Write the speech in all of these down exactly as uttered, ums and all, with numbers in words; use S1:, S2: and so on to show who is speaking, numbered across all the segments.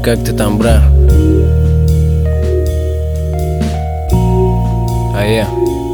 S1: Как ты там, бра? А я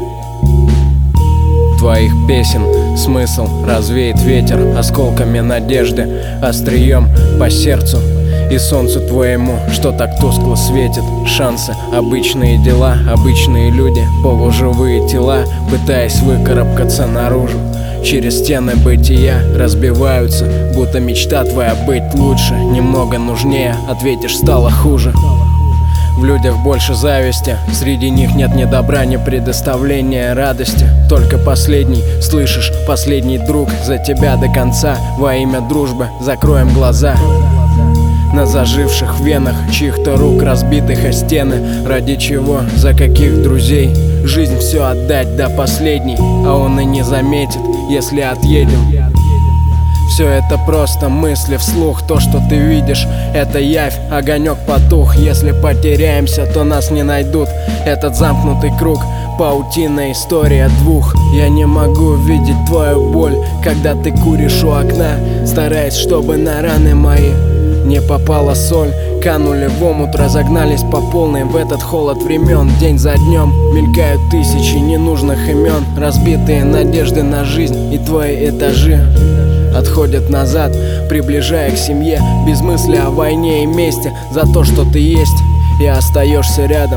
S1: твоих песен смысл развеет ветер осколками надежды, острием по сердцу и солнцу твоему, что так тускло светит. Шансы, обычные дела, обычные люди, полуживые тела, пытаясь выкарабкаться наружу. Через стены бытия разбиваются, будто мечта твоя быть лучше, немного нужнее, ответишь, стало хуже. В людях больше зависти, среди них нет ни добра, ни предоставления радости. Только последний, слышишь, последний друг за тебя до конца. Во имя дружбы закроем глаза на заживших венах чьих-то рук, разбитых о стены. Ради чего, за каких друзей жизнь все отдать до последней, а он и не заметит, если отъедем. Все это просто мысли вслух, то, что ты видишь, это явь, огонек потух. Если потеряемся, то нас не найдут. Этот замкнутый круг, паутинная история двух. Я не могу видеть твою боль, когда ты куришь у окна, стараясь, чтобы на раны мои не попала соль. Канули в омут, разогнались по полной в этот холод времен. День за днем мелькают тысячи ненужных имен, разбитые надежды на жизнь, и твои этажи отходят назад, приближая к семье, без мысли о войне и мести. За то, что ты есть и остаешься рядом,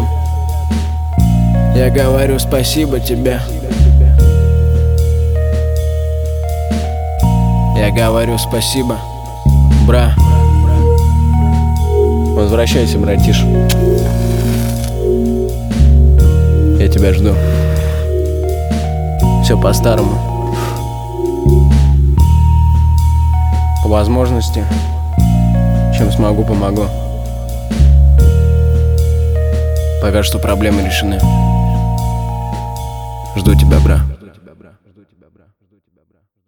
S1: я говорю спасибо тебе. Я говорю спасибо, бра. Возвращайся, братиш. Я тебя жду. Все по-старому. По возможности, чем смогу, помогу. Пока что проблемы решены. Жду тебя, бра.